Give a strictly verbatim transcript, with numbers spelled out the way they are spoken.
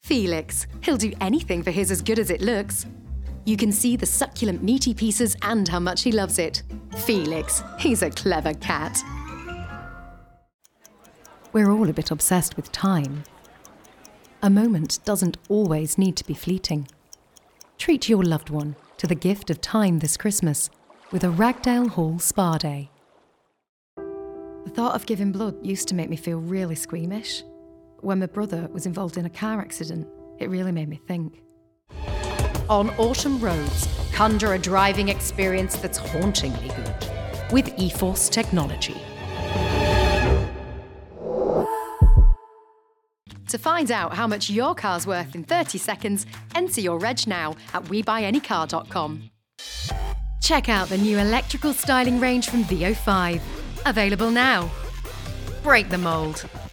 Felix. He'll do anything for his as good as it looks. You can see the succulent meaty pieces and how much he loves it. Felix. He's a clever cat. We're all a bit obsessed with time. A moment doesn't always need to be fleeting. Treat your loved one to the gift of time this Christmas with a Ragdale Hall Spa Day. The thought of giving blood used to make me feel really squeamish. When my brother was involved in a car accident, it really made me think. On autumn roads, conjure a driving experience that's hauntingly good with eForce technology. To find out how much your car's worth in thirty seconds, enter your reg now at we buy any car dot com. Check out the new electrical styling range from V O five. Available now. Break the mould.